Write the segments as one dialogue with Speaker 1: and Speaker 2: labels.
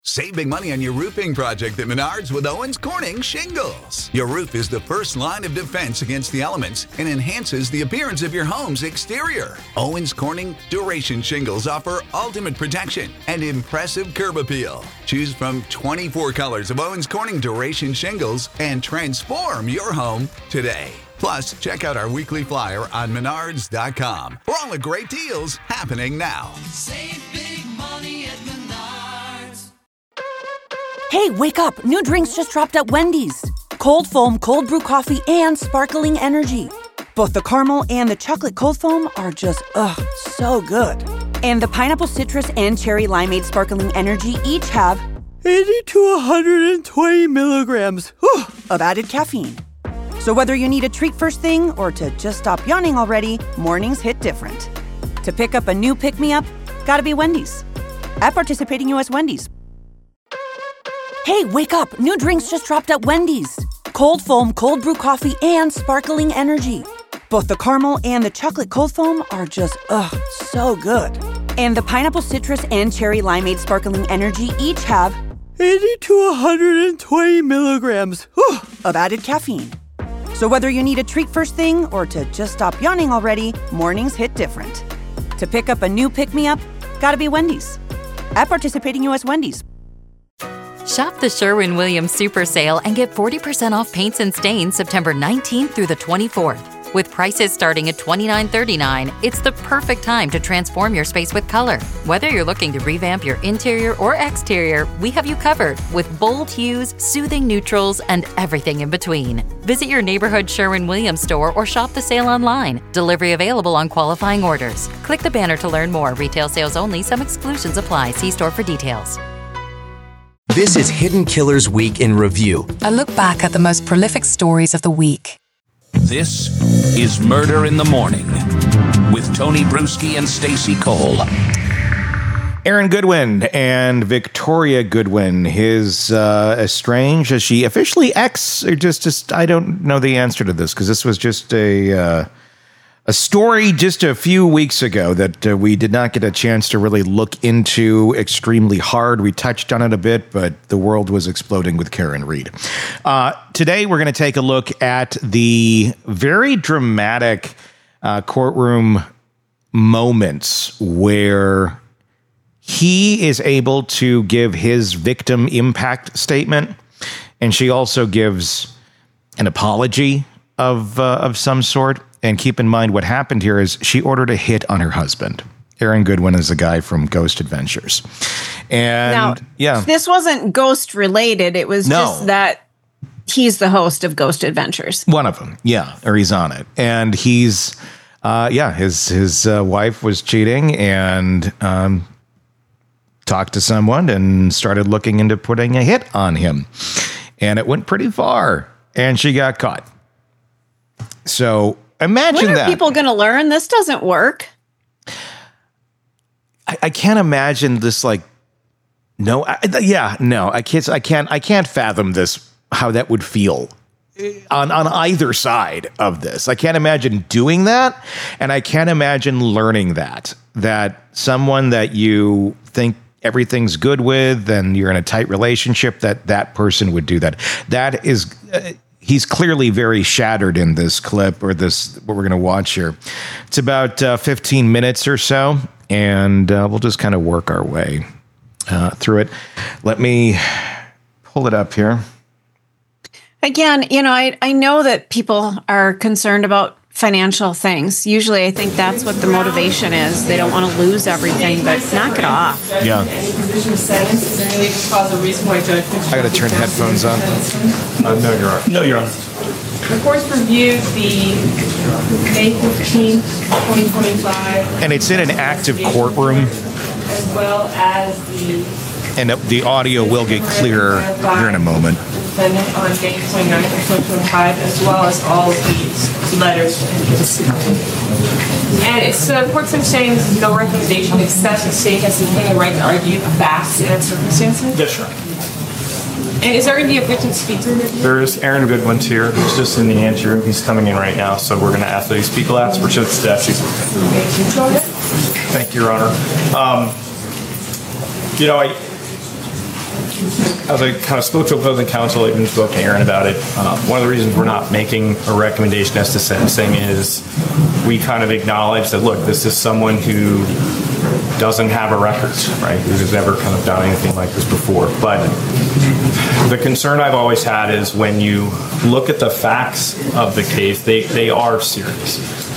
Speaker 1: Save big money on your roofing project at Menards with Owens Corning Shingles. Your roof is the first line of defense against the elements and enhances the appearance of your home's exterior. Owens Corning Duration Shingles offer ultimate protection and impressive curb appeal. Choose from 24 colors of Owens Corning Duration Shingles and transform your home today. Plus, check out our weekly flyer on Menards.com for all the great deals happening now.
Speaker 2: Save big money at Menards.
Speaker 3: Hey, wake up! New drinks just dropped at Wendy's. Cold foam, cold brew coffee, and sparkling energy. Both the caramel and the chocolate cold foam are just, so good. And the pineapple citrus and cherry limeade sparkling energy each have 80 to 120 milligrams of added caffeine. So whether you need a treat first thing or to just stop yawning already, mornings hit different. To pick up a new pick-me-up, gotta be Wendy's. At participating U.S. Wendy's. Hey, wake up! New drinks just dropped at Wendy's. Cold foam, cold brew coffee, and sparkling energy. Both the caramel and the chocolate cold foam are just, so good. And the pineapple citrus and cherry limeade sparkling energy each have 80 to 120 milligrams of added caffeine. So whether you need a treat first thing or to just stop yawning already, mornings hit different. To pick up a new pick-me-up, gotta be Wendy's. At participating U.S. Wendy's.
Speaker 4: Shop the Sherwin-Williams Super Sale and get 40% off paints and stains September 19th through the 24th. With prices starting at $29.39, it's the perfect time to transform your space with color. Whether you're looking to revamp your interior or exterior, we have you covered with bold hues, soothing neutrals, and everything in between. Visit your neighborhood Sherwin-Williams store or shop the sale online. Delivery available on qualifying orders. Click the banner to learn more. Retail sales only. Some exclusions apply. See store for details.
Speaker 5: This is Hidden Killers Week in Review.
Speaker 6: A look back at the most prolific stories of the week.
Speaker 7: This is Murder in the Morning with Tony Bruschi and Stacey Cole.
Speaker 8: Aaron Goodwin and Victoria Goodwin, his estranged, is she officially ex, or just I don't know the answer to this, because this was just a story just a few weeks ago that we did not get a chance to really look into extremely hard. We touched on it a bit, but the world was exploding with Karen Read. Today, we're going to take a look at the very dramatic courtroom moments where he is able to give his victim impact statement, and she also gives an apology of some sort. And keep in mind, what happened here is she ordered a hit on her husband. Aaron Goodwin is a guy from Ghost Adventures. And
Speaker 9: now, this wasn't Ghost related. It was just that he's the host of Ghost Adventures.
Speaker 8: One of them. Yeah. Or he's on it. And he's, his wife was cheating and talked to someone and started looking into putting a hit on him. And it went pretty far. And she got caught. So imagine that.
Speaker 9: When are people going to learn this doesn't work?
Speaker 8: I can't imagine this. I can't fathom this. How that would feel on either side of this. I can't imagine doing that, and I can't imagine learning that someone that you think everything's good with, and you're in a tight relationship, that person would do that. That is. He's clearly very shattered in this clip, or this, what we're going to watch here. It's about 15 minutes or so, and we'll just kind of work our way through it. Let me pull it up here.
Speaker 9: Again, I know that people are concerned about financial things. Usually I think that's what the motivation is. They don't want to lose everything, but knock it off.
Speaker 8: Yeah. I got to turn headphones on.
Speaker 10: No, you're on.
Speaker 11: The court's reviewed the May 15th, 2025.
Speaker 8: And it's in an active courtroom.
Speaker 11: As well as
Speaker 8: And the audio will get clearer here in a moment.
Speaker 11: Defendant on May 29th of 2025, as well as all of these letters. And it's the court's been saying this is no recommendation, except the state has the right to argue facts and circumstances.
Speaker 10: Yes, sure.
Speaker 11: And is there going to be a victim speaker?
Speaker 10: There's Aaron Goodwin here, who's just in the anteroom. He's coming in right now, so we're going to ask that he speak last. We're just statutes. Thank you, Your Honor. as I kind of spoke to opposing counsel, even spoke to Aaron about it, one of the reasons we're not making a recommendation as to sentencing is we kind of acknowledge that, look, this is someone who doesn't have a record, right? Who's never kind of done anything like this before. But the concern I've always had is when you look at the facts of the case, they are serious.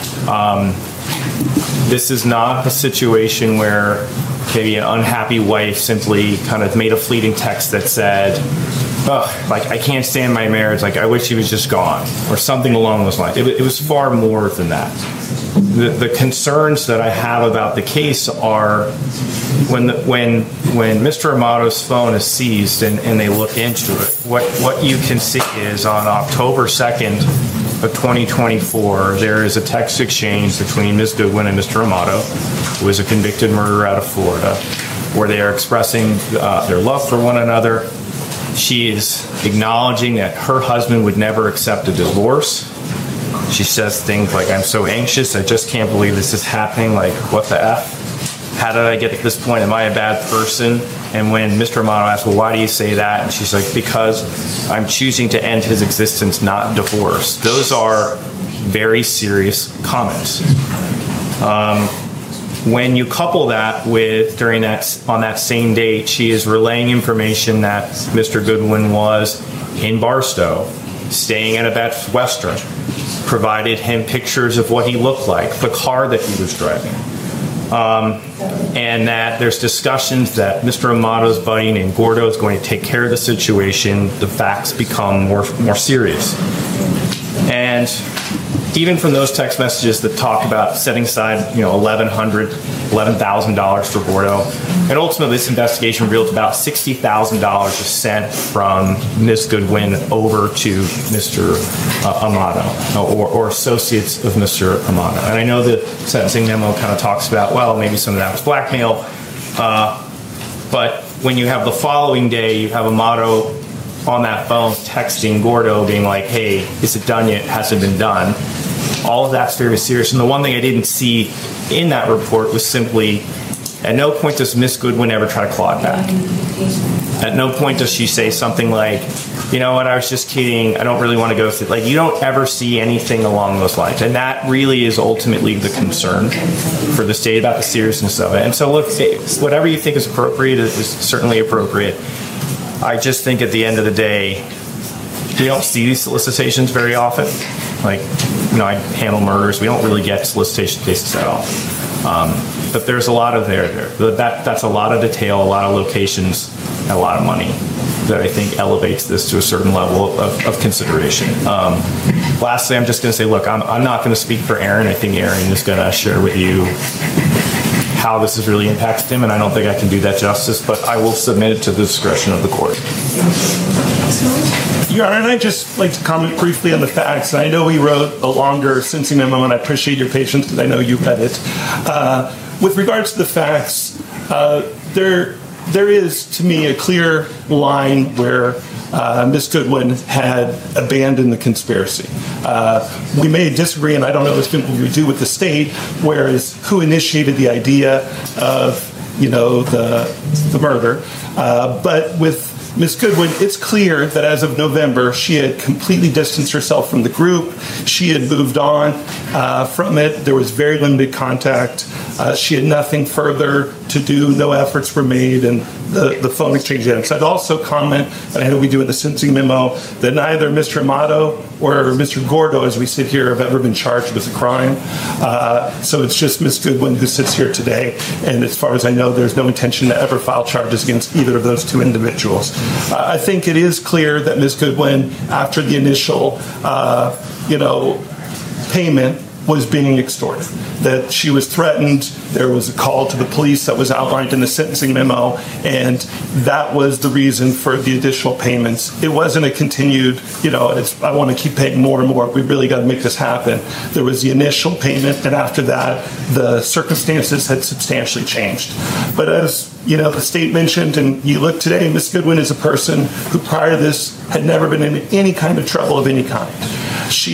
Speaker 10: This is not a situation where maybe an unhappy wife simply kind of made a fleeting text that said, oh, like, I can't stand my marriage, like, I wish he was just gone, or something along those lines. It was far more than that. The concerns that I have about the case are when Mr. Amato's phone is seized and they look into it, what you can see is on October 2nd of 2024, there is a text exchange between Ms. Goodwin and Mr. Amato, who is a convicted murderer out of Florida, where they are expressing their love for one another. She is acknowledging that her husband would never accept a divorce. She says things like, I'm so anxious, I just can't believe this is happening, like, what the F? How did I get to this point? Am I a bad person? And when Mr. Amato asks, well, why do you say that? And she's like, because I'm choosing to end his existence, not divorce. Those are very serious comments. When you couple that with, on that same date, she is relaying information that Mr. Goodwin was in Barstow, staying at a Best Western, provided him pictures of what he looked like, the car that he was driving. And that there's discussions that Mr. Amato's buddy named Gordo is going to take care of the situation. The facts become more serious. And even from those text messages that talk about setting aside, $11,000 for Gordo, and ultimately this investigation revealed about $60,000 was sent from Ms. Goodwin over to Mr. Amato, or associates of Mr. Amato. And I know the sentencing memo kind of talks about, well, maybe some of that was blackmail, but when you have the following day, you have Amato on that phone texting Gordo being like, hey, is it done yet? Has it been done? All of that's very serious. And the one thing I didn't see in that report was simply, at no point does Miss Goodwin ever try to claw it back. At no point does she say something like, you know what, I was just kidding, I don't really want to go through. Like, you don't ever see anything along those lines. And that really is ultimately the concern for the state about the seriousness of it. And so, look, whatever you think is appropriate is certainly appropriate. I just think at the end of the day, we don't see these solicitations very often. Like, I handle murders. We don't really get solicitation cases at all. But there's a lot of there. That's a lot of detail, a lot of locations, and a lot of money that I think elevates this to a certain level of consideration. Lastly, I'm just going to say, look, I'm not going to speak for Aaron. I think Aaron is going to share with you how this has really impacted him, and I don't think I can do that justice, but I will submit it to the discretion of the court.
Speaker 12: Your Honor, and I'd just like to comment briefly on the facts. I know we wrote a longer sentencing memo, and I appreciate your patience because I know you read it. With regards to the facts, there is, to me, a clear line where Ms. Goodwin had abandoned the conspiracy. We may disagree, and I don't know if it's we do with the state, whereas who initiated the idea of, the murder. But with Ms. Goodwin, it's clear that as of November, she had completely distanced herself from the group. She had moved on from it. There was very limited contact. She had nothing further to do. No efforts were made, and the phone exchange ends. I'd also comment, and I know we do in the sentencing memo, that neither Mr. Amato or Mr. Gordo, as we sit here, have ever been charged with a crime. So it's just Ms. Goodwin who sits here today, and as far as I know, there's no intention to ever file charges against either of those two individuals. I think it is clear that Ms. Goodwin, after the initial, payment, was being extorted, that she was threatened. There was a call to the police that was outlined in the sentencing memo, and that was the reason for the additional payments. It wasn't a continued, I want to keep paying more and more. We really got to make this happen. There was the initial payment, and after that, the circumstances had substantially changed. But as the state mentioned, and you look today, Ms. Goodwin is a person who prior to this had never been in any kind of trouble of any kind. She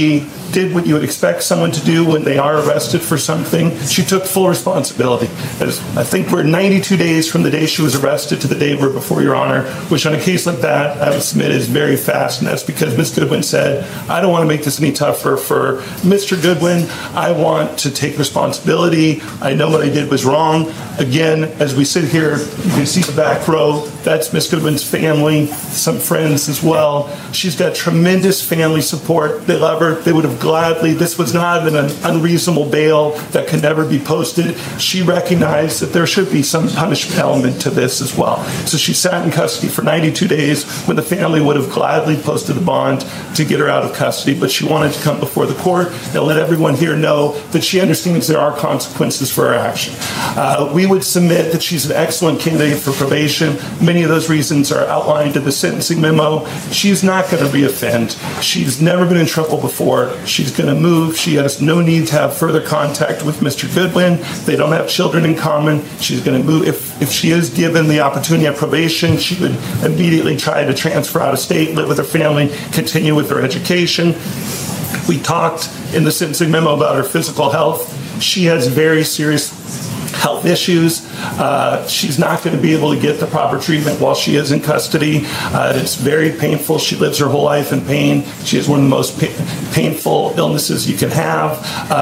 Speaker 12: did what you would expect someone to do when they are arrested for something. She took full responsibility. I think we're 92 days from the day she was arrested to the day we're before Your Honor, which on a case like that, I would submit is very fast, and that's because Ms. Goodwin said, I don't want to make this any tougher for Mr. Goodwin. I want to take responsibility. I know what I did was wrong. Again, as we sit here, you can see the back row. That's Ms. Goodwin's family, some friends as well. She's got tremendous family support. They love her. They would have gladly, this was not an unreasonable bail that can never be posted. She recognized that there should be some punishment element to this as well. So she sat in custody for 92 days when the family would have gladly posted the bond to get her out of custody, but she wanted to come before the court and let everyone here know that she understands there are consequences for her action. We would submit that she's an excellent candidate for probation. Many of those reasons are outlined in the sentencing memo. She's not going to reoffend. She's never been in trouble before. She's going to move. She has no need to have further contact with Mr. Goodwin. They don't have children in common. She's going to move. If she is given the opportunity at probation, she would immediately try to transfer out of state, live with her family, continue with her education. We talked in the sentencing memo about her physical health. She has very serious health issues. She's not going to be able to get the proper treatment while she is in custody. It's very painful. She lives her whole life in pain. She has one of the most painful illnesses you can have.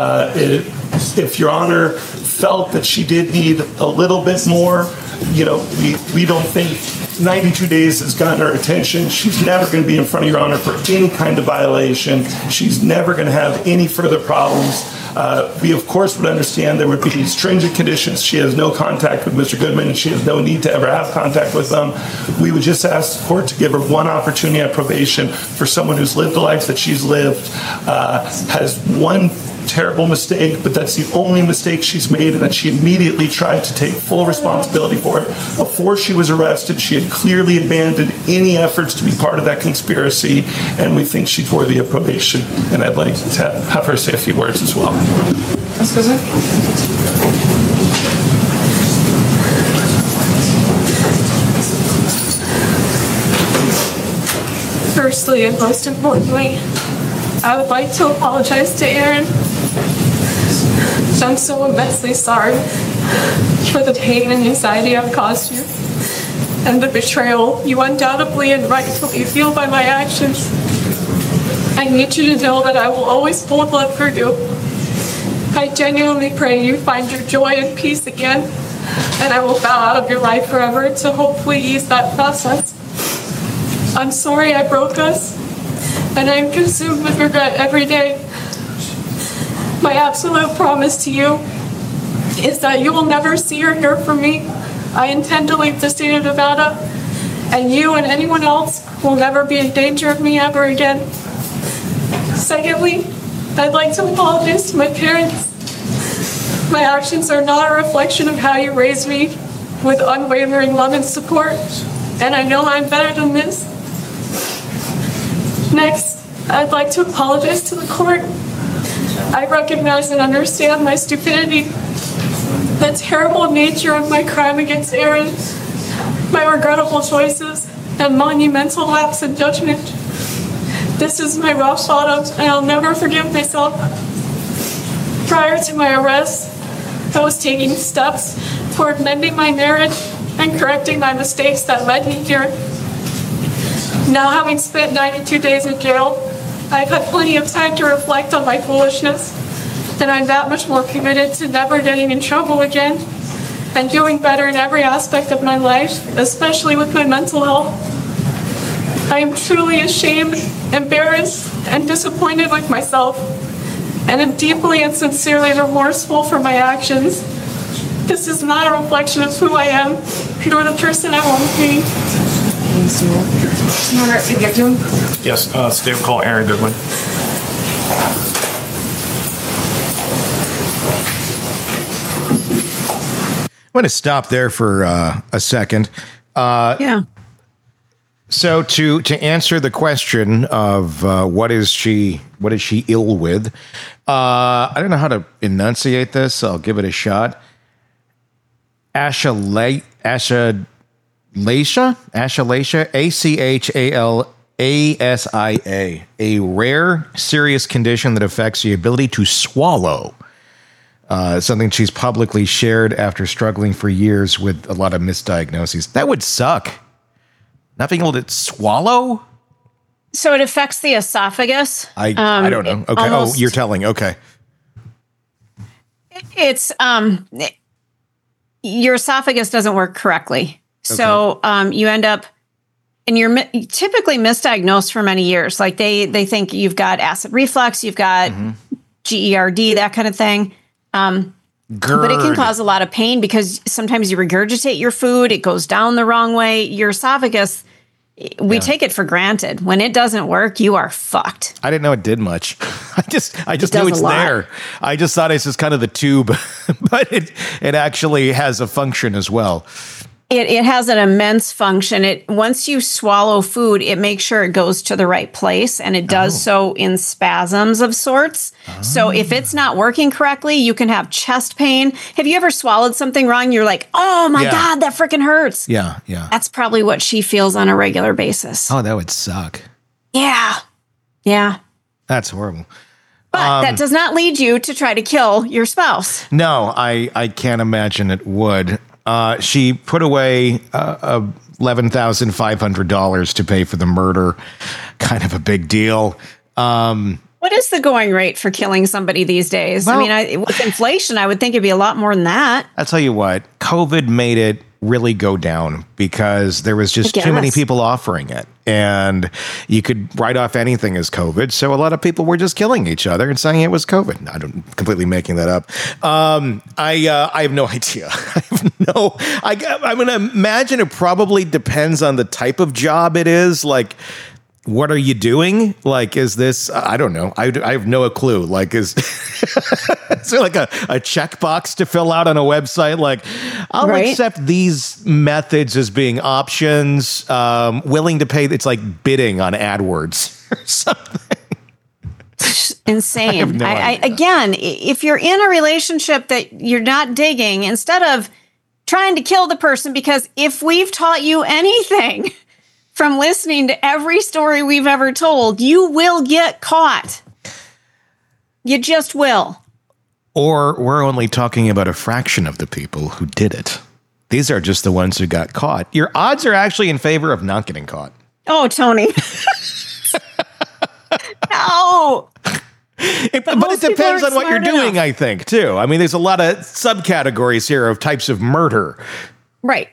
Speaker 12: If Your Honor felt that she did need a little bit more, we don't think 92 days has gotten her attention. She's never going to be in front of Your Honor for any kind of violation. She's never going to have any further problems. We, of course, would understand there would be stringent conditions. She has no contact with Mr. Goodman, and she has no need to ever have contact with them. We would just ask the court to give her one opportunity at probation for someone who's lived the life that she's lived, has one terrible mistake, but that's the only mistake she's made, and that she immediately tried to take full responsibility for it. Before she was arrested, she had clearly abandoned any efforts to be part of that conspiracy, and we think she's worthy of probation. And I'd like to have her say a few words as well.
Speaker 11: Firstly, and most importantly, I would like to apologize to Aaron. I'm so immensely sorry for the pain and anxiety I've caused you, and the betrayal you undoubtedly and rightfully feel by my actions. I need you to know that I will always hold love for you. I genuinely pray you find your joy and peace again, and I will bow out of your life forever to hopefully ease that process. I'm sorry I broke us, and I'm consumed with regret every day. My absolute promise to you is that you will never see or hear from me. I intend to leave the state of Nevada, and you and anyone else will never be in danger of me ever again. Secondly, I'd like to apologize to my parents. My actions are not a reflection of how you raised me with unwavering love and support, and I know I'm better than this. Next, I'd like to apologize to the court. I recognize and understand my stupidity, the terrible nature of my crime against Aaron, my regrettable choices, and monumental lapse in judgment. This is my rock bottom, and I'll never forgive myself. Prior to my arrest, I was taking steps toward mending my marriage and correcting my mistakes that led me here. Now, having spent 92 days in jail, I've had plenty of time to reflect on my foolishness, and I'm that much more committed to never getting in trouble again and doing better in every aspect of my life, especially with my mental health. I am truly ashamed, embarrassed, and disappointed with myself, and am deeply and sincerely remorseful for my actions. This is not a reflection of who I am, nor the person I want to be.
Speaker 10: Yes, state will call Aaron Goodwin.
Speaker 8: I'm going to stop there for a second.
Speaker 9: Yeah.
Speaker 8: So to answer the question of what is she ill with, I don't know how to enunciate this. I'll give it a shot. Achalasia, Achalasia, ASIA, a rare, serious condition that affects the ability to swallow. Something she's publicly shared after struggling for years with a lot of misdiagnoses. That would suck. Not being able to swallow?
Speaker 9: So it affects the esophagus.
Speaker 8: I don't know. Okay. You're telling. Okay.
Speaker 9: It's your esophagus doesn't work correctly. Okay. So you end up, and you're typically misdiagnosed for many years. Like they think you've got acid reflux, you've got GERD, that kind of thing. But it can cause a lot of pain because sometimes you regurgitate your food, it goes down the wrong way. Your esophagus, we take it for granted. When it doesn't work, you are fucked.
Speaker 8: I didn't know it did much. I just knew it's there. I just thought it's just kind of the tube, but it actually has a function as well. It
Speaker 9: has an immense function. Once you swallow food, it makes sure it goes to the right place, and it does so in spasms of sorts. So if it's not working correctly, you can have chest pain. Have you ever swallowed something wrong? You're like, oh my God, that freaking hurts.
Speaker 8: Yeah.
Speaker 9: That's probably what she feels on a regular basis.
Speaker 8: Oh, that would suck.
Speaker 9: Yeah.
Speaker 8: That's horrible.
Speaker 9: But that does not lead you to try to kill your spouse.
Speaker 8: No, I can't imagine it would. She put away $11,500 to pay for the murder. Kind of a big deal.
Speaker 9: What is the going rate for killing somebody these days? Well, I mean, with inflation, I would think it'd be a lot more than that.
Speaker 8: I'll tell you what, COVID made it really go down because there was just too many people offering it. And you could write off anything as COVID. So a lot of people were just killing each other and saying it was COVID. I'm completely making that up. I have no idea. I'm going to imagine it probably depends on the type of job it is. Like, what are you doing? Like, is this, I don't know. I have no clue. Like, is there like a checkbox to fill out on a website? Like, I'll accept these methods as being options, willing to pay. It's like bidding on AdWords or something.
Speaker 9: Insane. Again, if you're in a relationship that you're not digging, instead of trying to kill the person, because if we've taught you anything from listening to every story we've ever told, you will get caught. You just will.
Speaker 8: Or we're only talking about a fraction of the people who did it. These are just the ones who got caught. Your odds are actually in favor of not getting caught.
Speaker 9: Oh, Tony. No.
Speaker 8: But it depends on what you're doing, I think, too. I mean, there's a lot of subcategories here of types of murder.
Speaker 9: Right.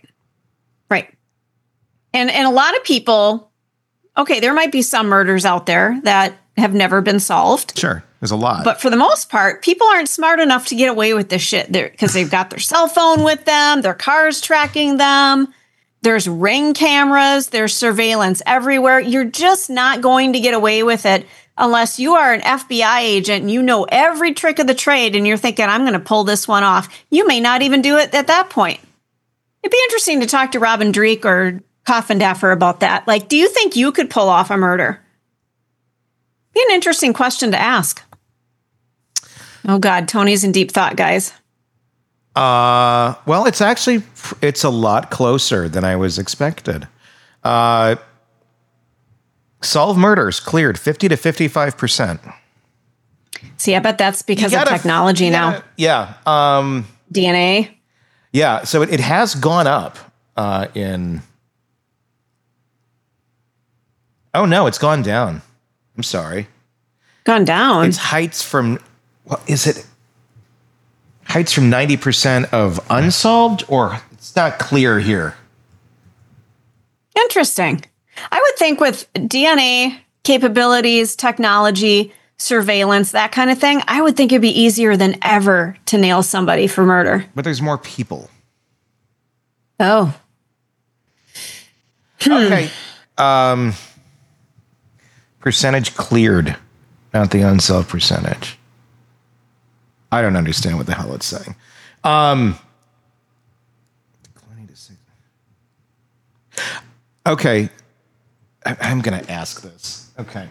Speaker 9: And a lot of people, okay, there might be some murders out there that have never been solved.
Speaker 8: Sure, there's a lot.
Speaker 9: But for the most part, people aren't smart enough to get away with this shit because they've got their cell phone with them, their car's tracking them, there's Ring cameras, there's surveillance everywhere. You're just not going to get away with it unless you are an FBI agent and you know every trick of the trade and you're thinking, I'm going to pull this one off. You may not even do it at that point. It'd be interesting to talk to Robin Dreek or Coffindaffer about that. Like, do you think you could pull off a murder? Be an interesting question to ask. Oh God, Tony's in deep thought, guys.
Speaker 8: Well, it's a lot closer than I was expected. Solved murders cleared 50 to 55%.
Speaker 9: See, I bet that's because of technology now.
Speaker 8: Yeah.
Speaker 9: DNA.
Speaker 8: Yeah. So it has gone up in. Oh, no, it's gone down. I'm sorry.
Speaker 9: Gone down?
Speaker 8: It's heights from, what is it? Heights from 90% of unsolved, or it's not clear here.
Speaker 9: Interesting. I would think with DNA capabilities, technology, surveillance, that kind of thing, I would think it'd be easier than ever to nail somebody for murder.
Speaker 8: But there's more people.
Speaker 9: Oh.
Speaker 8: Okay. Percentage cleared, not the unsolved percentage. I don't understand what the hell it's saying. Okay. I'm going to ask this. Okay.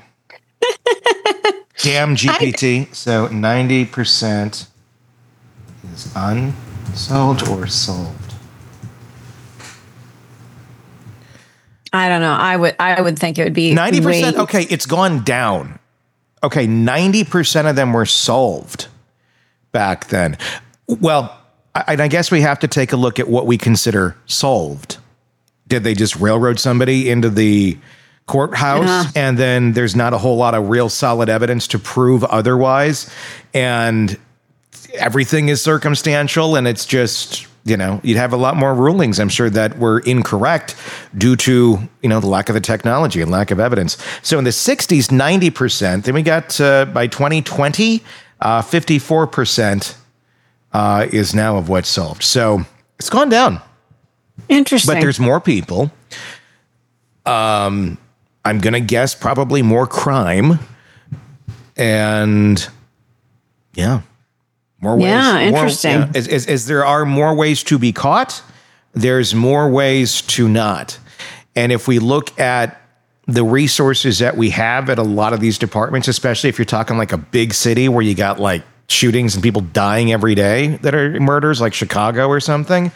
Speaker 8: Damn GPT. So 90% is unsolved or solved?
Speaker 9: I don't know. I would think it would be
Speaker 8: 90%. Okay, it's gone down. Okay, 90% of them were solved back then. Well, I guess we have to take a look at what we consider solved. Did they just railroad somebody into the courthouse and then there's not a whole lot of real solid evidence to prove otherwise? And everything is circumstantial and it's just, you know, you'd have a lot more rulings, I'm sure, that were incorrect due to, you know, the lack of the technology and lack of evidence. So in the 60s, 90%. Then we got, by 2020, 54% is now of what's solved. So it's gone down.
Speaker 9: Interesting.
Speaker 8: But there's more people. I'm going to guess probably more crime. And, yeah. More ways.
Speaker 9: Yeah, interesting.
Speaker 8: As there are more ways to be caught, there's more ways to not. And if we look at the resources that we have at a lot of these departments, especially if you're talking like a big city where you got like shootings and people dying every day that are murders, like Chicago or something,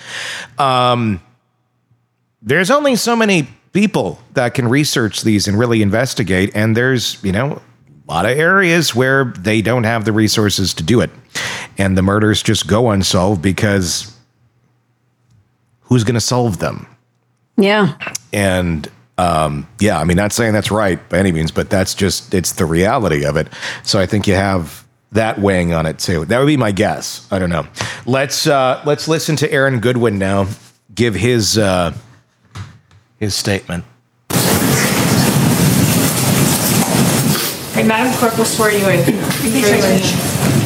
Speaker 8: there's only so many people that can research these and really investigate. And there's, you know, a lot of areas where they don't have the resources to do it. And the murders just go unsolved because who's going to solve them?
Speaker 9: Yeah.
Speaker 8: And yeah, I mean, not saying that's right by any means, but that's just, it's the reality of it. So I think you have that weighing on it too. That would be my guess. I don't know. Let's listen to Aaron Goodwin now give his statement.
Speaker 11: Okay, Madam Clerk will swear you in. Please raise your hand.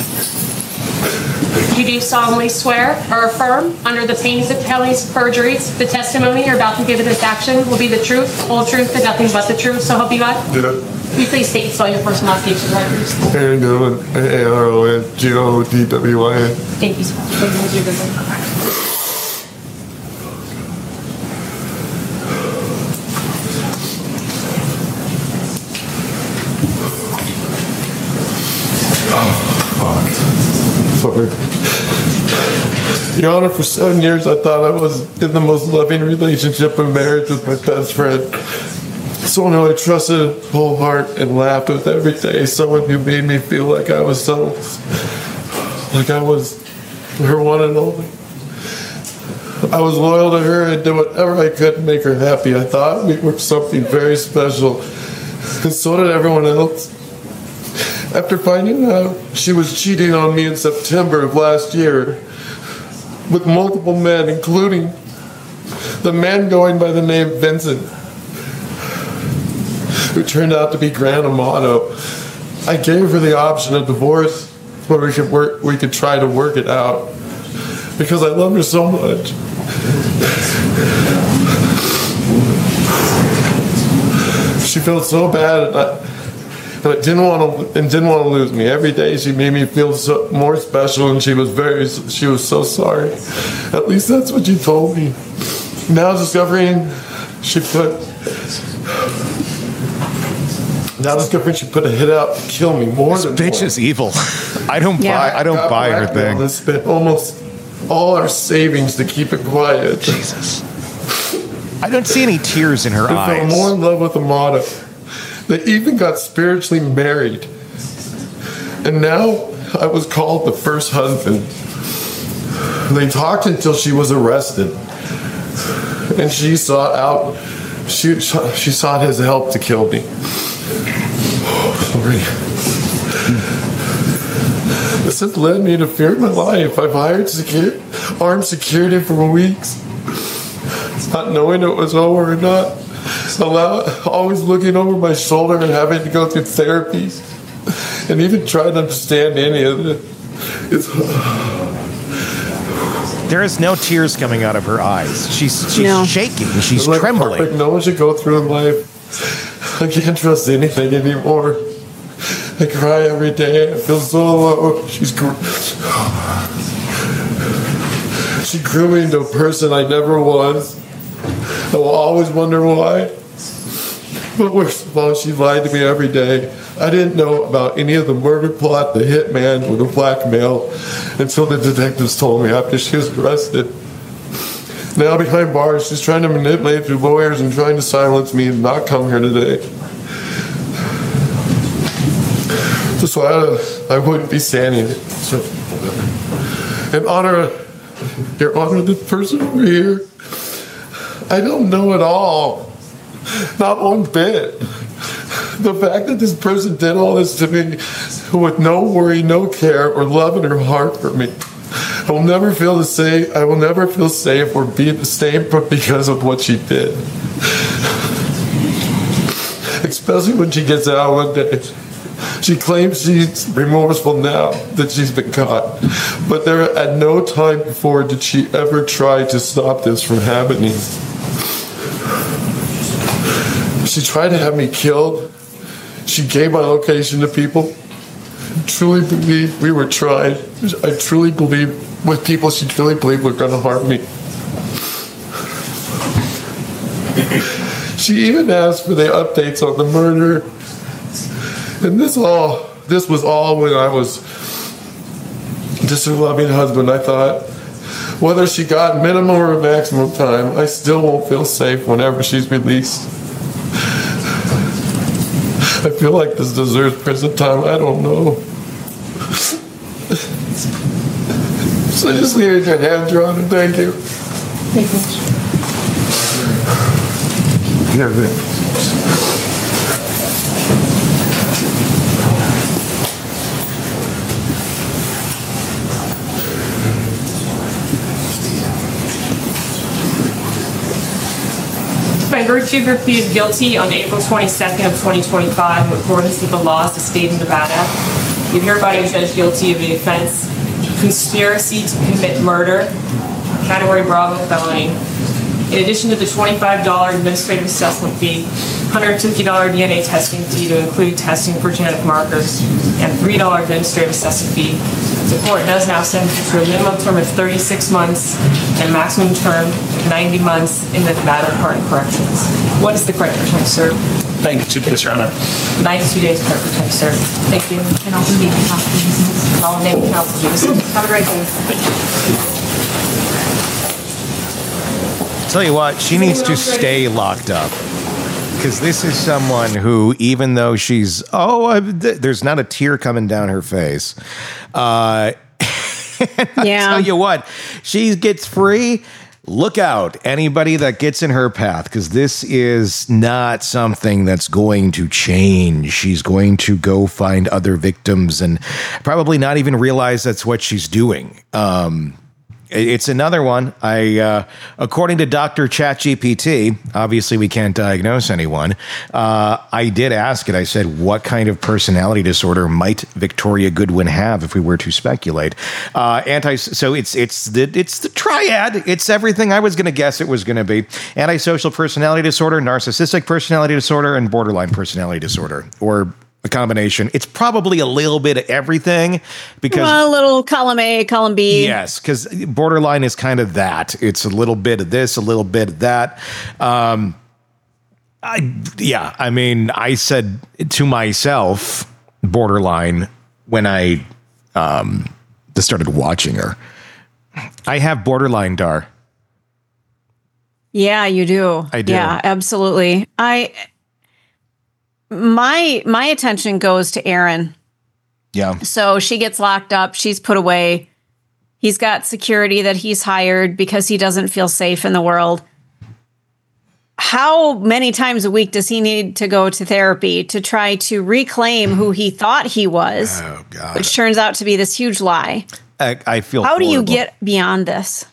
Speaker 11: You do solemnly swear or affirm, under the pains of penalties of perjuries, the testimony you're about to give in this action will be the truth, whole truth, and nothing but the truth, so help you God?
Speaker 13: Yeah.
Speaker 11: Will you please state and spell your first and last name for the record?
Speaker 13: Aaron Goodwin, AARONGODWIN.
Speaker 11: Thank you, sir. Please use your good one.
Speaker 13: Your Honor, for 7 years I thought I was in the most loving relationship and marriage with my best friend. Someone who I trusted whole heart and laughed with every day. Someone who made me feel like I was her one and only. I was loyal to her and did whatever I could to make her happy. I thought we were something very special, and so did everyone else. After finding out she was cheating on me in September of last year with multiple men, including the man going by the name Vincent, who turned out to be Grant Amato, I gave her the option of divorce where we could try to work it out, because I love her so much. She felt so bad, but didn't want to lose me. Every day she made me feel more special, and she was so sorry. At least that's what she told me. Now discovering she put a hit out to kill me more than
Speaker 8: this bitch is evil. I don't buy her thing.
Speaker 13: I spent almost all our savings to keep it quiet.
Speaker 8: Jesus. I don't see any tears in her eyes.
Speaker 13: I fell more in love with Amato. They even got spiritually married. And now I was called the first husband. They talked until she was arrested. And she sought his help to kill me. Sorry. This has led me to fear my life. I've hired armed security for weeks, not knowing it was over or not. Always looking over my shoulder and having to go through therapies and even trying to understand any of it.
Speaker 8: There is no tears coming out of her eyes. She's shaking. She's trembling.
Speaker 13: Like no one should go through in life. I can't trust anything anymore. I cry every day. I feel so alone. She grew me into a person I never was. I will always wonder why. But worst of all, she lied to me every day. I didn't know about any of the murder plot, the hitman, or the blackmail until the detectives told me after she was arrested. Now behind bars, she's trying to manipulate through lawyers and trying to silence me and not come here today. Just so I wouldn't be standing. So, in honor, Your Honor, the person over here, I don't know at all. Not one bit. The fact that this person did all this to me with no worry, no care, or love in her heart for me. I will never feel the same. I will never feel safe or be the same because of what she did. Especially when she gets out one day. She claims she's remorseful now that she's been caught. But there at no time before did she ever try to stop this from happening. She tried to have me killed. She gave my location to people. I truly believe we were tried. I truly believe with people she truly believed were going to harm me. She even asked for the updates on the murder. And this was all when I was just a loving husband. I thought, whether she got minimum or maximum time, I still won't feel safe whenever she's released. I feel like this deserves prison time. I don't know. So I just leave your hand drawn and thank you.
Speaker 11: Thank you.
Speaker 13: Yeah, man.
Speaker 11: By virtue of your pleaded guilty on April 22nd of 2025 in accordance with the laws of the state of Nevada, you hereby are judged guilty of the offense conspiracy to commit murder, category Bravo felony. In addition to the $25 administrative assessment fee, $150 DNA testing fee to include testing for genetic markers, and $3 administrative assessment fee, the court does now sentence you to a minimum term of 36 months and a maximum term of 90 months in the Nevada Department of Corrections. What is the correct term, sir?
Speaker 10: 92 days, Your Honor.
Speaker 11: 92 days correct term, sir. Thank you. And also name and counsel Jameson. I'll name and counsel Jameson. Have a great day.
Speaker 8: Tell you what, she needs to stay locked up. Because this is someone who, even though she's, there's not a tear coming down her face. I'll tell you what, she gets free. Look out, anybody that gets in her path, because this is not something that's going to change. She's going to go find other victims and probably not even realize that's what she's doing. It's another one. According to Dr. ChatGPT, obviously we can't diagnose anyone. I did ask it. I said, what kind of personality disorder might Victoria Goodwin have if we were to speculate? So it's the triad. It's everything I was going to guess it was going to be. Antisocial personality disorder, narcissistic personality disorder, and borderline personality disorder, or a combination. It's probably a little bit of everything because
Speaker 9: a little column A, column B.
Speaker 8: Yes, because borderline is kind of that. It's a little bit of this, a little bit of that. I said to myself, borderline, when I just started watching her. I have borderline, Dar.
Speaker 9: Yeah, you do.
Speaker 8: I do.
Speaker 9: Yeah, absolutely. My attention goes to Aaron.
Speaker 8: Yeah.
Speaker 9: So she gets locked up. She's put away. He's got security that he's hired because he doesn't feel safe in the world. How many times a week does he need to go to therapy to try to reclaim who he thought he was?
Speaker 8: Oh, God.
Speaker 9: Which turns out to be this huge lie.
Speaker 8: I feel
Speaker 9: How do you
Speaker 8: horrible.
Speaker 9: get beyond this?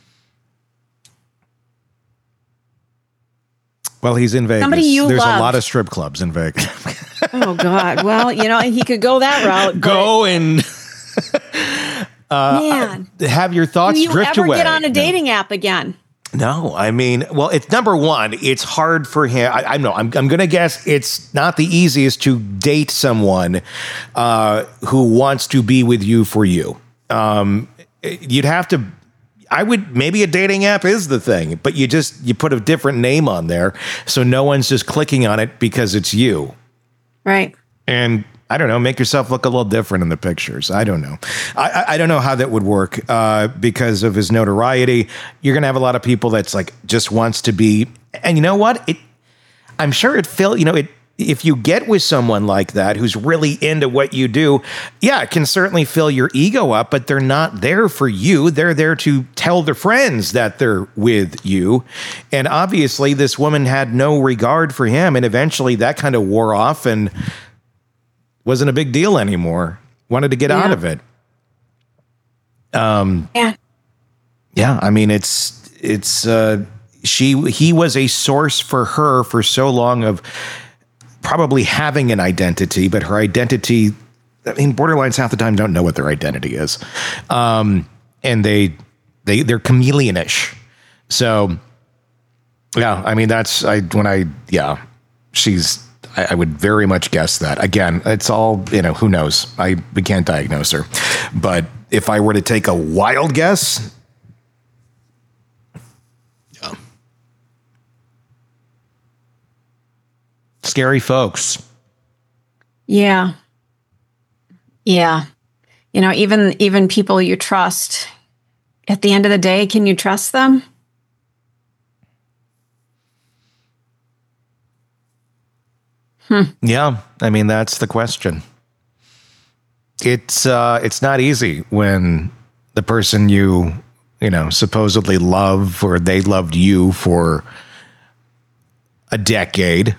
Speaker 8: Well, he's in Vegas.
Speaker 9: Somebody you
Speaker 8: There's
Speaker 9: loved.
Speaker 8: a lot of strip clubs in Vegas.
Speaker 9: Oh, God. Well, he could go that route.
Speaker 8: Go and
Speaker 9: man,
Speaker 8: have your thoughts
Speaker 9: do you
Speaker 8: drift
Speaker 9: ever
Speaker 8: away.
Speaker 9: get on a dating app again?
Speaker 8: No, I mean, well, it's number one. It's hard for him. I know. I'm going to guess it's not the easiest to date someone who wants to be with you for you. You'd have to. Maybe a dating app is the thing, but you put a different name on there, so no one's just clicking on it because it's you.
Speaker 9: Right.
Speaker 8: And I don't know, make yourself look a little different in the pictures. I don't know. I don't know how that would work because of his notoriety. You're going to have a lot of people that's like just wants to be. And you know what? I'm sure if you get with someone like that who's really into what you do, yeah, it can certainly fill your ego up, but they're not there for you. They're there to tell their friends that they're with you. And obviously, this woman had no regard for him. And eventually that kind of wore off and wasn't a big deal anymore. Wanted to get out of it. Yeah. I mean, he was a source for her for so long of probably having an identity, but her identity, I mean, borderlines half the time don't know what their identity is. And they're chameleonish. So yeah, I mean, I would very much guess that. Again, it's all, who knows? We can't diagnose her. But if I were to take a wild guess, yeah. Scary folks.
Speaker 9: Yeah. Yeah. Even people you trust, at the end of the day, can you trust them?
Speaker 8: Yeah, I mean, that's the question. It's not easy when the person you supposedly love, or they loved you for a decade,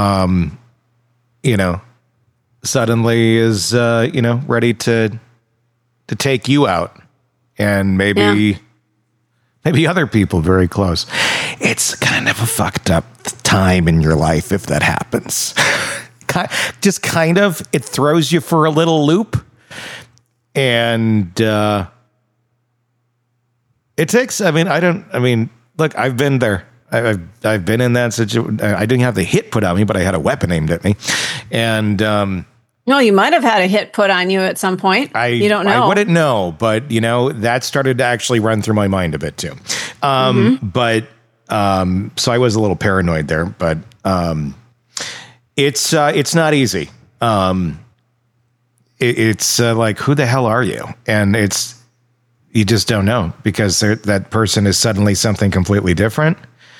Speaker 8: suddenly is ready to take you out, and maybe other people very close. It's kind of a fucked up time in your life if that happens. Just kind of, it throws you for a little loop, and it takes. Look, I've been there. I've been in that situation. I didn't have the hit put on me, but I had a weapon aimed at me, and
Speaker 9: no, you might have had a hit put on you at some point. You don't know.
Speaker 8: I wouldn't know, but that started to actually run through my mind a bit too. But so I was a little paranoid there, but it's not easy. It's like, who the hell are you? And you just don't know, because that person is suddenly something completely different.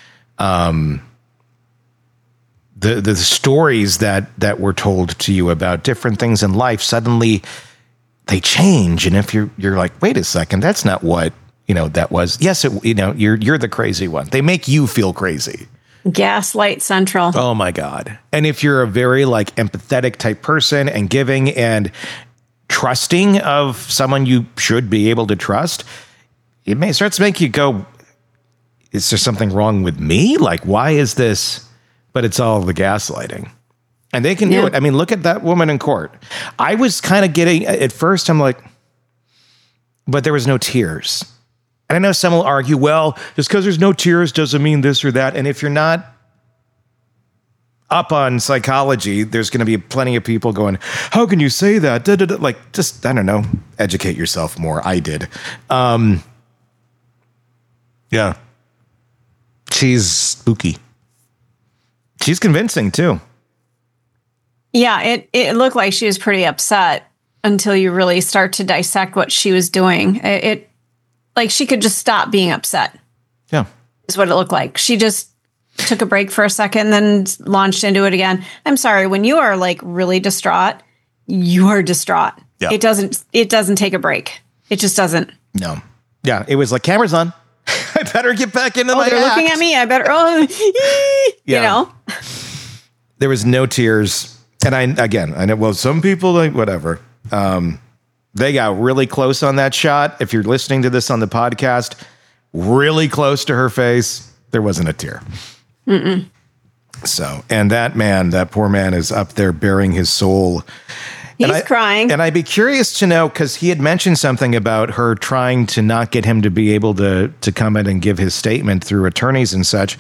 Speaker 8: The stories that were told to you about different things in life, suddenly they change. And if you're like, wait a second, that's not what, that was. Yes, you're the crazy one. They make you feel crazy.
Speaker 9: Gaslight Central.
Speaker 8: Oh my God. And if you're a very empathetic type person and giving and trusting of someone you should be able to trust, it may start to make you go, is there something wrong with me? Why is this? But it's all the gaslighting. And they can do it. I mean, look at that woman in court. I was kind of getting, at first I'm like, but there was no tears. And I know some will argue, well, just because there's no tears doesn't mean this or that. And if you're not up on psychology, there's going to be plenty of people going, how can you say that? Just, I don't know, educate yourself more. I did. Yeah. She's spooky. She's convincing too.
Speaker 9: Yeah, it looked like she was pretty upset until you really start to dissect what she was doing. It like she could just stop being upset.
Speaker 8: Yeah.
Speaker 9: Is what it looked like. She just took a break for a second, then launched into it again. I'm sorry, when you are really distraught, you are distraught. Yeah. It doesn't take a break. It just doesn't.
Speaker 8: No. Yeah, it was like, camera's on. I better get back into my
Speaker 9: they're
Speaker 8: act.
Speaker 9: looking at me. I better,
Speaker 8: There was no tears. And I know, well, some people, whatever. They got really close on that shot. If you're listening to this on the podcast, really close to her face, there wasn't a tear.
Speaker 9: Mm-mm.
Speaker 8: So, and that poor man is up there bearing his soul.
Speaker 9: He's crying.
Speaker 8: And I'd be curious to know, because he had mentioned something about her trying to not get him to be able to come in and give his statement through attorneys and such.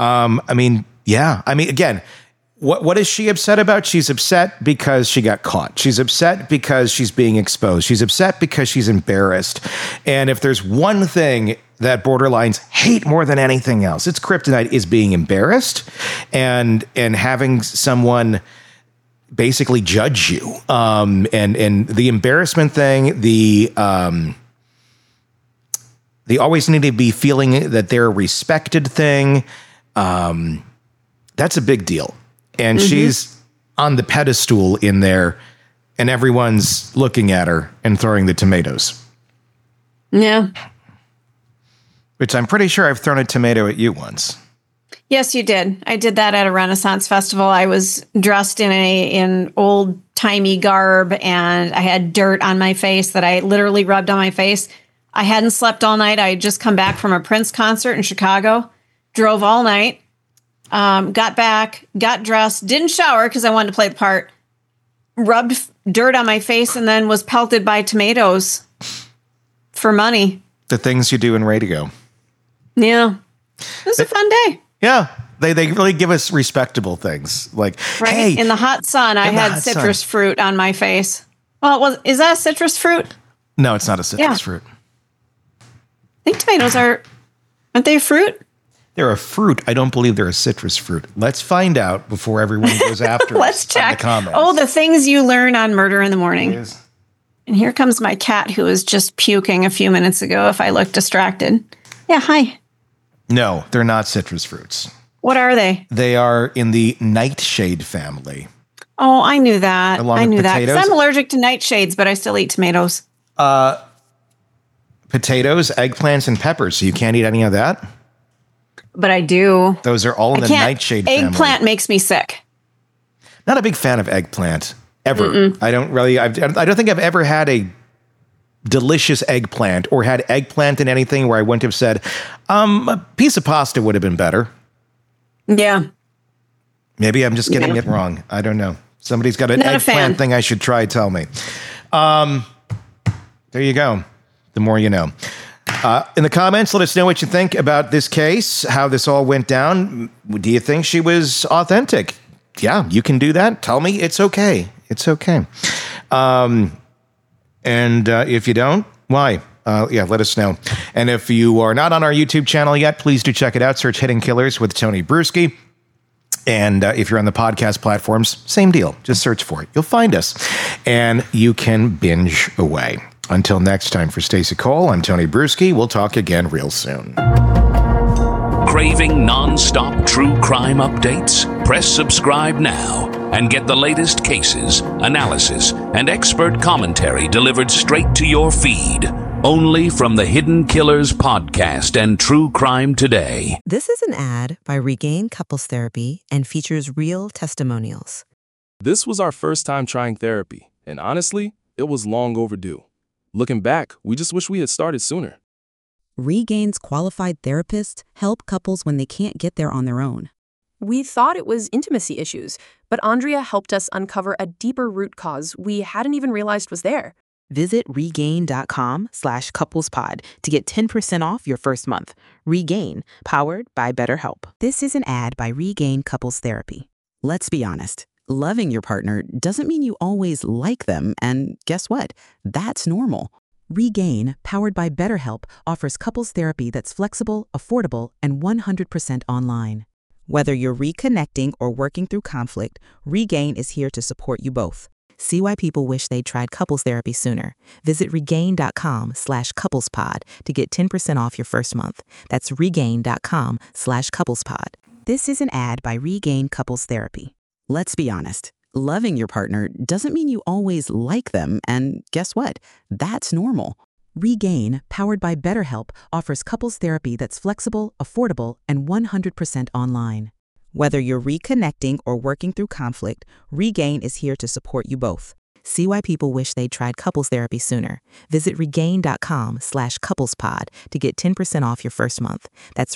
Speaker 8: Again, what is she upset about? She's upset because she got caught. She's upset because she's being exposed. She's upset because she's embarrassed. And if there's one thing that borderlines hate more than anything else, it's kryptonite, is being embarrassed and having someone basically judge you. And the embarrassment thing, they always need to be feeling that they're respected thing. That's a big deal. And she's on the pedestal in there, and everyone's looking at her and throwing the tomatoes.
Speaker 9: Yeah.
Speaker 8: Which I'm pretty sure I've thrown a tomato at you once.
Speaker 9: Yes, you did. I did that at a Renaissance festival. I was dressed in old-timey garb, and I had dirt on my face that I literally rubbed on my face. I hadn't slept all night. I had just come back from a Prince concert in Chicago, drove all night, got back, got dressed, didn't shower because I wanted to play the part, rubbed dirt on my face, and then was pelted by tomatoes for money.
Speaker 8: The things you do in radio.
Speaker 9: Yeah. It was a fun day.
Speaker 8: Yeah. They really give us respectable things. Like,
Speaker 9: right?
Speaker 8: Hey,
Speaker 9: in the hot sun, I had citrus fruit on my face. Well, is that a citrus fruit?
Speaker 8: No, it's not a citrus fruit.
Speaker 9: I think tomatoes aren't they a fruit?
Speaker 8: They're a fruit. I don't believe they're a citrus fruit. Let's find out before everyone goes after
Speaker 9: Let's
Speaker 8: us
Speaker 9: check.
Speaker 8: in the comments.
Speaker 9: Oh, the things you learn on Murder in the Morning. And here comes my cat who was just puking a few minutes ago if I look distracted. Yeah, hi.
Speaker 8: No, they're not citrus fruits.
Speaker 9: What are they?
Speaker 8: They are in the nightshade family.
Speaker 9: Oh, I knew that.
Speaker 8: Along
Speaker 9: I
Speaker 8: with
Speaker 9: knew that.
Speaker 8: potatoes?
Speaker 9: 'Cause I'm allergic to nightshades, but I still eat tomatoes.
Speaker 8: Potatoes, eggplants, and peppers. So you can't eat any of that?
Speaker 9: But I do.
Speaker 8: Those are all in the nightshade family.
Speaker 9: Eggplant makes me sick.
Speaker 8: Not a big fan of eggplant, ever. I don't think I've ever had a delicious eggplant or had eggplant in anything where I wouldn't have said, a piece of pasta would have been better.
Speaker 9: Yeah.
Speaker 8: Maybe I'm just getting it wrong. I don't know. Somebody's got an
Speaker 9: Not a
Speaker 8: eggplant
Speaker 9: fan.
Speaker 8: thing I should try. Tell me. There you go. The more you know. In the comments, let us know what you think about this case, how this all went down. Do you think she was authentic? Yeah, you can do that. Tell me it's okay. It's okay. And if you don't, why? Let us know. And if you are not on our YouTube channel yet, please do check it out. Search Hidden Killers with Tony Bruschi. And if you're on the podcast platforms, same deal. Just search for it. You'll find us. And you can binge away. Until next time, for Stacey Cole, I'm Tony Bruschi. We'll talk again real soon.
Speaker 7: Craving non-stop true crime updates? Press subscribe now and get the latest cases, analysis, and expert commentary delivered straight to your feed. Only from the Hidden Killers podcast and True Crime Today.
Speaker 14: This is an ad by Regain Couples Therapy and features real testimonials.
Speaker 15: This was our first time trying therapy, and honestly, it was long overdue. Looking back, we just wish we had started sooner.
Speaker 16: Regain's qualified therapists help couples when they can't get there on their own.
Speaker 11: We thought it was intimacy issues, but Andrea helped us uncover a deeper root cause we hadn't even realized was there.
Speaker 16: Visit regain.com/couplespod to get 10% off your first month. Regain, powered by BetterHelp. This is an ad by Regain Couples Therapy. Let's be honest. Loving your partner doesn't mean you always like them, and guess what? That's normal. Regain, powered by BetterHelp, offers couples therapy that's flexible, affordable, and 100% online. Whether you're reconnecting or working through conflict, Regain is here to support you both. See why people wish they'd tried couples therapy sooner. Visit regain.com/couplespod to get 10% off your first month. That's regain.com/couplespod. This is an ad by Regain Couples Therapy. Let's be honest. Loving your partner doesn't mean you always like them, and guess what? That's normal. Regain, powered by BetterHelp, offers couples therapy that's flexible, affordable, and 100% online. Whether you're reconnecting or working through conflict, Regain is here to support you both. See why people wish they'd tried couples therapy sooner. Visit regain.com/couplespod to get 10% off your first month. That's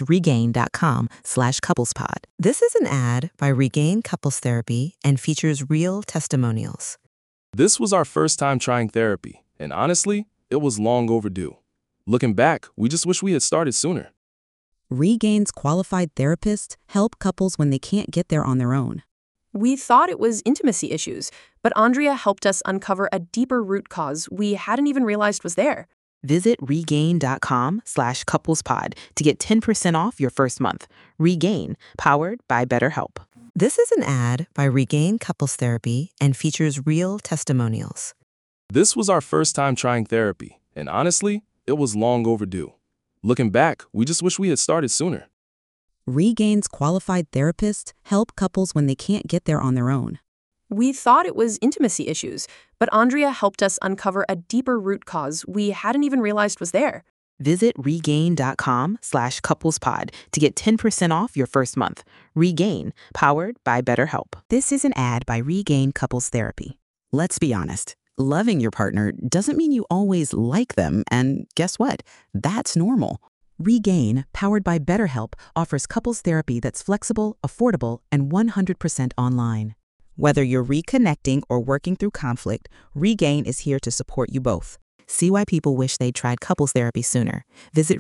Speaker 16: regain.com/couplespod.
Speaker 14: This is an ad by Regain Couples Therapy and features real testimonials.
Speaker 15: This was our first time trying therapy, and honestly, it was long overdue. Looking back, we just wish we had started sooner.
Speaker 16: Regain's qualified therapists help couples when they can't get there on their own.
Speaker 11: We thought it was intimacy issues, but Andrea helped us uncover a deeper root cause we hadn't even realized was there.
Speaker 16: Visit regain.com/couplespod to get 10% off your first month. Regain, powered by BetterHelp.
Speaker 14: This is an ad by Regain Couples Therapy and features real testimonials.
Speaker 15: This was our first time trying therapy, and honestly, it was long overdue. Looking back, we just wish we had started sooner.
Speaker 16: Regain's qualified therapists help couples when they can't get there on their own.
Speaker 17: We thought it was intimacy issues, but Andrea helped us uncover a deeper root cause we hadn't even realized was there.
Speaker 16: Visit regain.com/couplespod to get 10% off your first month. Regain, powered by BetterHelp. This is an ad by Regain Couples Therapy. Let's be honest. Loving your partner doesn't mean you always like them, and guess what? That's normal. Regain, powered by BetterHelp, offers couples therapy that's flexible, affordable, and 100% online. Whether you're reconnecting or working through conflict, Regain is here to support you both. See why people wish they'd tried couples therapy sooner. Visit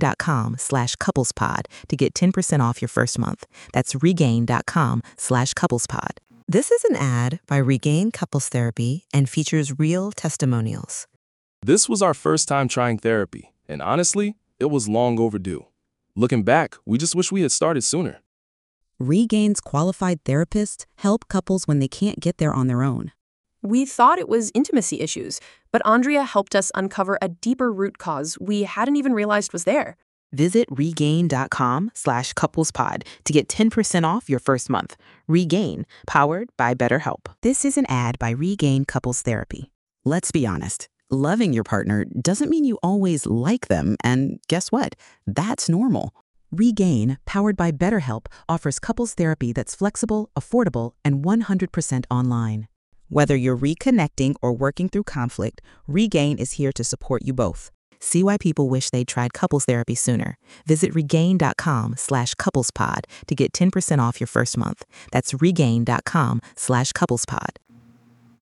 Speaker 16: regain.com/couplespod to get 10% off your first month. That's regain.com/couplespod. This is an ad by Regain Couples Therapy and features real testimonials.
Speaker 15: This was our first time trying therapy, and honestly, it was long overdue. Looking back, we just wish we had started sooner.
Speaker 16: Regain's qualified therapists help couples when they can't get there on their own.
Speaker 17: We thought it was intimacy issues, but Andrea helped us uncover a deeper root cause we hadn't even realized was there.
Speaker 16: Visit regain.com/couplespod to get 10% off your first month. Regain, powered by BetterHelp. This is an ad by Regain Couples Therapy. Let's be honest. Loving your partner doesn't mean you always like them, and guess what? That's normal. Regain, powered by BetterHelp, offers couples therapy that's flexible, affordable, and 100% online. Whether you're reconnecting or working through conflict, Regain is here to support you both. See why people wish they'd tried couples therapy sooner. Visit regain.com/couplespod to get 10% off your first month. That's regain.com/couplespod.